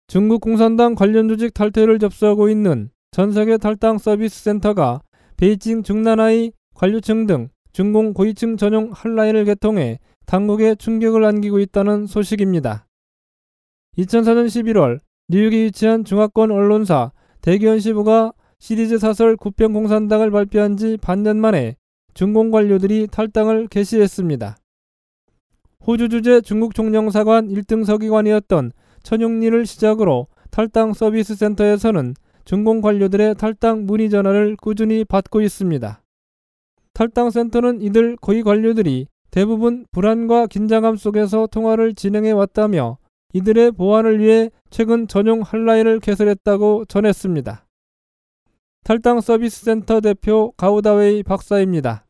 중국 공산당 관련 조직 탈퇴를 접수하고 있는 전세계 탈당 서비스 센터가 베이징 중난하이 관료층 등 중공 고위층 전용 핫라인을 개통해 당국에 충격을 안기고 있다는 소식입니다. 2004년 11월 뉴욕에 위치한 중화권 언론사 대기현시부가 시리즈 사설 구평공산당을 발표한 지 반년 만에 중공 관료들이 탈당을 개시했습니다. 호주 주재 중국 총영사관 1등 서기관이었던 천용리를 시작으로 탈당 서비스 센터에서는 중공 관료들의 탈당 문의 전화를 꾸준히 받고 있습니다. 탈당 센터는 이들 고위 관료들이 대부분 불안과 긴장감 속에서 통화를 진행해 왔다며 이들의 보안을 위해 최근 전용 핫라인을 개설했다고 전했습니다. 탈당 서비스 센터 대표 가우다웨이 박사입니다.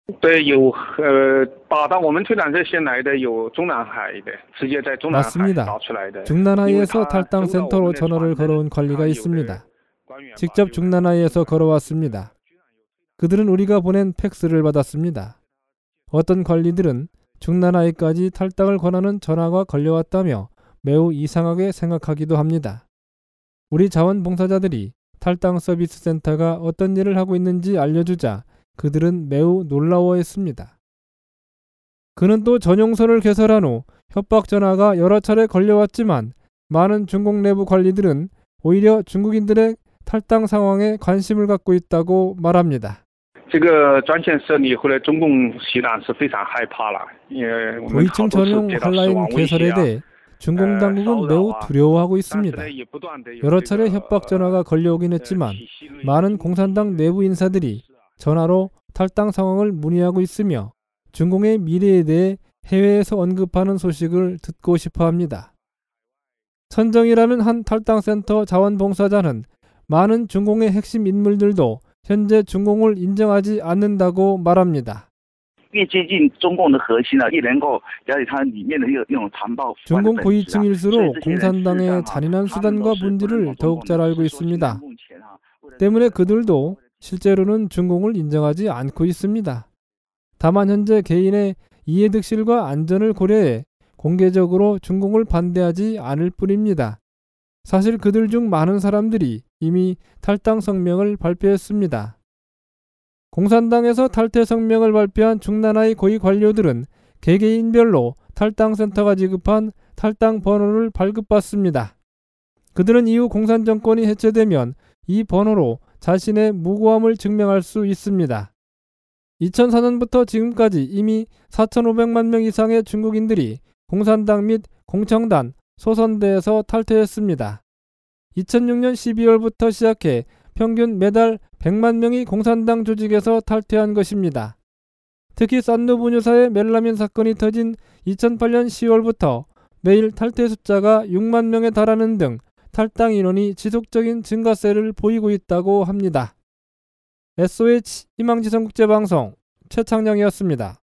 맞습니다. 중난하이에서 탈당 센터로 전화를 걸어온 관리가 있습니다. 직접 중난하이에서 걸어왔습니다. 그들은 우리가 보낸 팩스를 받았습니다. 어떤 관리들은 중난하이까지 탈당을 권하는 전화가 걸려왔다며 매우 이상하게 생각하기도 합니다. 우리 자원봉사자들이 탈당 서비스 센터가 어떤 일을 하고 있는지 알려주자 그들은 매우 놀라워했습니다. 그는 또 전용선을 개설한 후 협박 전화가 여러 차례 걸려왔지만 많은 중국 내부 관리들은 오히려 중국인들의 탈당 상황에 관심을 갖고 있다고 말합니다. 고위층 전용 핫라인 개설에 대해 중공 당국은 매우 두려워하고 있습니다. 여러 차례 협박 전화가 걸려오긴 했지만 많은 공산당 내부 인사들이 전화로 탈당 상황을 문의하고 있으며 중공의 미래에 대해 해외에서 언급하는 소식을 듣고 싶어 합니다. 천정이라는 한 탈당센터 자원봉사자는 많은 중공의 핵심 인물들도 현재 중공을 인정하지 않는다고 말합니다. 중공 고위층일수록 공산당의 잔인한 수단과 본질을 더욱 잘 알고 있습니다. 때문에 그들도 실제로는 중공을 인정하지 않고 있습니다. 다만 현재 개인의 이해득실과 안전을 고려해 공개적으로 중공을 반대하지 않을 뿐입니다. 사실 그들 중 많은 사람들이 이미 탈당 성명을 발표했습니다. 공산당에서 탈퇴 성명을 발표한 중난하이 고위 관료들은 개개인별로 탈당센터가 지급한 탈당 번호를 발급받습니다. 그들은 이후 공산정권이 해체되면 이 번호로 자신의 무고함을 증명할 수 있습니다. 2004년부터 지금까지 이미 4,500만 명 이상의 중국인들이 공산당 및 공청단, 소선대에서 탈퇴했습니다. 2006년 12월부터 시작해 평균 매달 100만 명이 공산당 조직에서 탈퇴한 것입니다. 특히 산루 분유사의 멜라민 사건이 터진 2008년 10월부터 매일 탈퇴 숫자가 6만 명에 달하는 등 탈당 인원이 지속적인 증가세를 보이고 있다고 합니다. SOH 희망지성국제방송 최창령이었습니다.